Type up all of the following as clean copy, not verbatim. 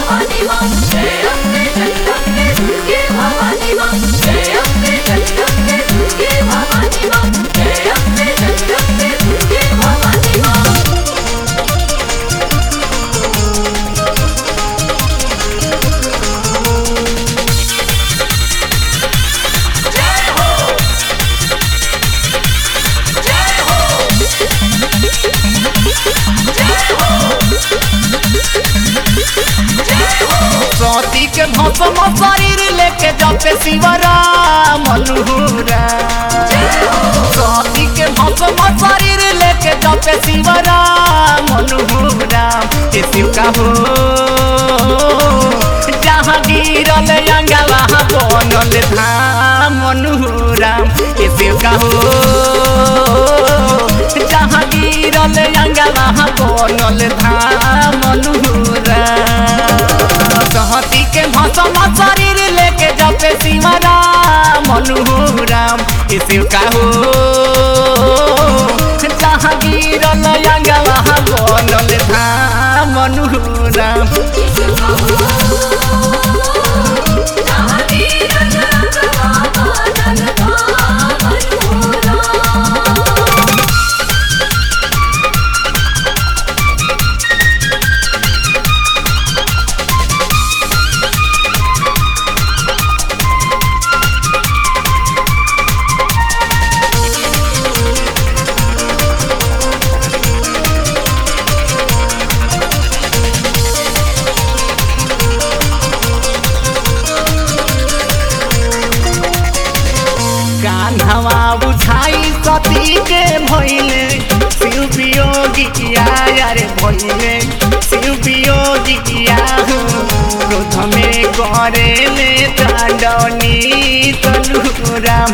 भवानी मां जय अम्बे जगदम्बे दुर्गे भवानी मां जय अम्बे जगदम्बे दुर्गे भवानी मां जय अम्बे जगदम्बे दुर्गे भवानी मां सती के भस्म शरीर लेके जाते शिवराम मनोहरा सती के भस्म शरीर लेके जाते शिवराम मनोहरा के शिव का हो जहाँ गिरल अंगवा बनल धाम मनोहरा के शिव का हो जहाँ गिरल अंगवा बनल धाम मनोहरा सहती के भस्म शरीर लेके जाते शिवराम मनोहराम शिव का हो जहाँ गिरल अंगवा बनल धाम मनोहराम कान्हवा उठाई सती के भइले शिव वियोगिया रे भइले शिव वियोगिया हो क्रोध में करे ले तांडवनी तनुराम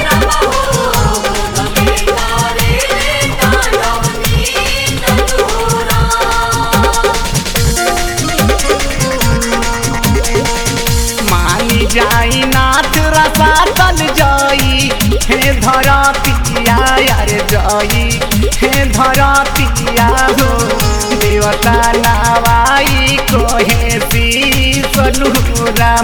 मानी जाई नाथ रसा तल जाई हे धरतिया रे जाई हे धरतिया हो देवता नावाई कोहे सी सनुराम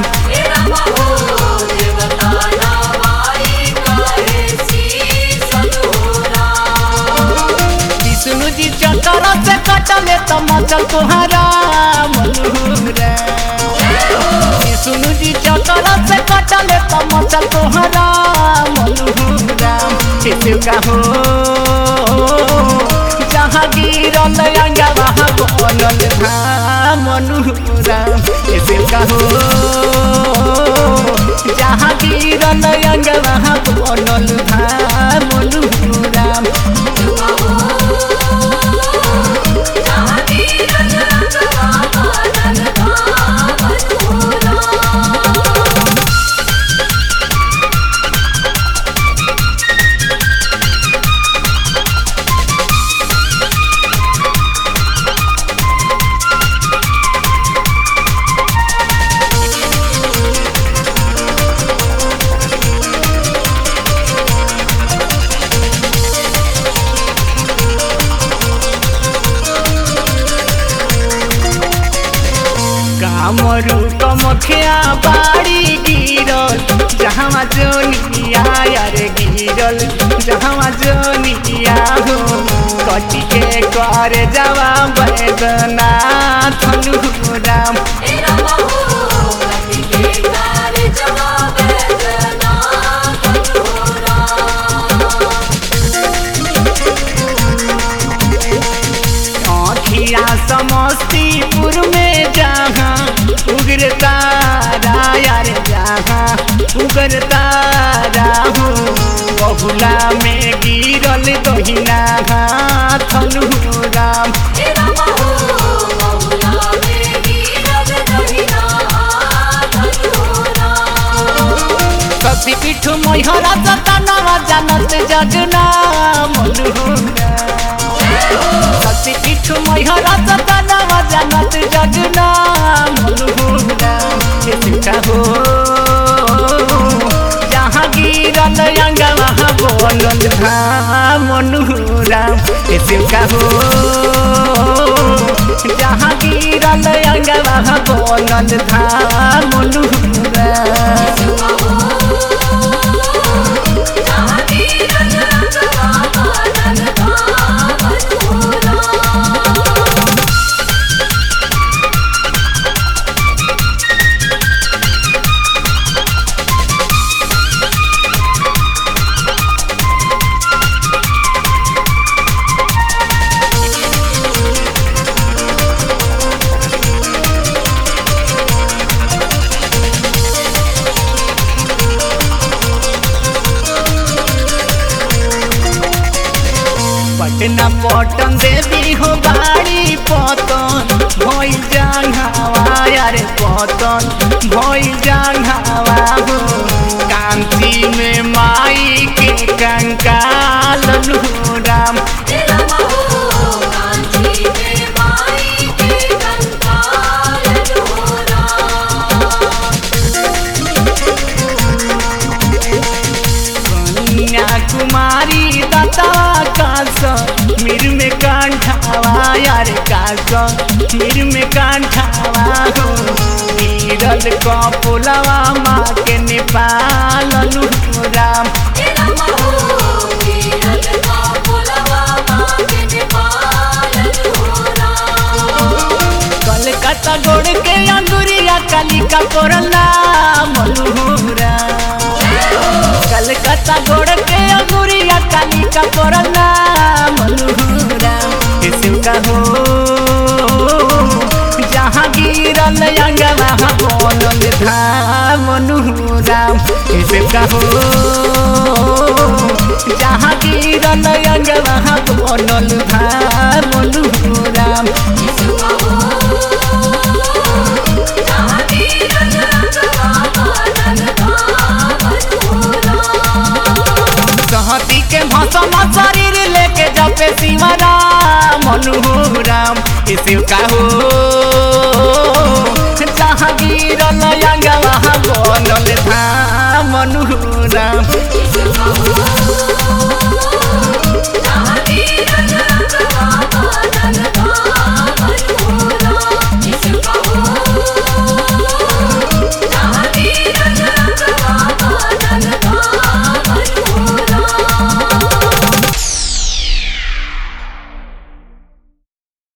विष्णु जी चक्कर से कटले तो मचल तुहरा मनोहरा विष्णु जी चक्कर से कटले तो मचल तुहरा मनोहराम शिव का हो जहाँ गिरल अंगवा बनल धाम मनोहराम शिव का हो जहाँ गिरल अंगवा बनल धाम मनोहराम कामरू कमखिया बाड़ी गिरल जहाँ जोनिया रे गिरल जहाँ जोनिया हो कटी के कर जवा बैदना धनुराम समस्तीपुर में जहाँ उग्र तारा यार जहाँ उग्र तारा हो बहुला में गिरल दहिना हाथ धनुराम शक्ति पीठ मैहरा सतना जानत जगना मनोहरा शक्ति पीठ मैहरा सतना जानत जगना मनोहरा शिव का हो जहाँ गिरल अंगवा बनल धाम मनोहराम शिव का हो जहाँ गिरल अंगवा बनल धाम अनुराम। पटना पटन देवी हो बाड़ी पतन भई जांघावा यारे पतन भई जांघावा हो कांति में माई के कंकाल हो राम। कुमारी दाता कास मीर में कांठावा यार कास मीर में कांठावा हो गिरल कपुलवा माँ के नेपाल राम। कलकत्ता गोड़ के अंगुरिया कालिका कोरला मनुरा कलकत्ता गोड़ के अंगुरिया कालिका कोरला मनुरा शिव का हो जहाँ गिरल अंगवा बनल धाम अनुराम। शिव का हो जहाँ गिरल अंगवा बनल धाम अनुराम। सहती के भसम शरीर लेके जपे शिवराम अनुराम। शिव का हो जहाँ गिरल अंगवा बनल धाम अनुराम।